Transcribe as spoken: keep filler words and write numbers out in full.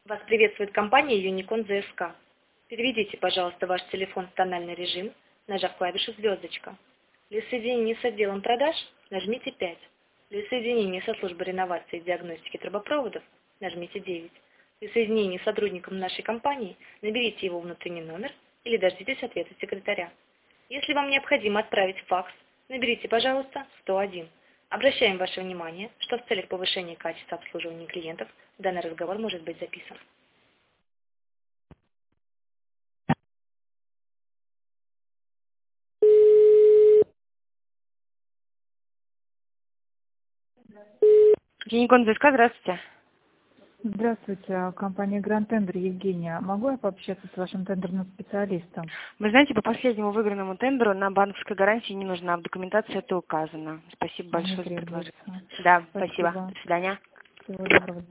Вас приветствует компания Unicon зэ эс ка. Переведите, пожалуйста, ваш телефон в тональный режим, нажав клавишу звездочка. Для соединения с отделом продаж нажмите пять. Для соединения со службой реновации и диагностики трубопроводов нажмите девять. Для соединения с сотрудником нашей компании наберите его внутренний номер или дождитесь ответа секретаря. Если вам необходимо отправить факс, наберите, пожалуйста, сто один. Обращаем ваше внимание, что в целях повышения качества обслуживания клиентов данный разговор может быть записан. Unicon зэ эс ка, здравствуйте. Здравствуйте, компания Гранд Тендер, Евгения. Могу я пообщаться с вашим тендерным специалистом? Вы знаете, по последнему выигранному тендеру нам банковская гарантия не нужна, в документации это указано. Спасибо А, не большое за требуется. предложение. Да, спасибо. Спасибо. До свидания. Всего доброго.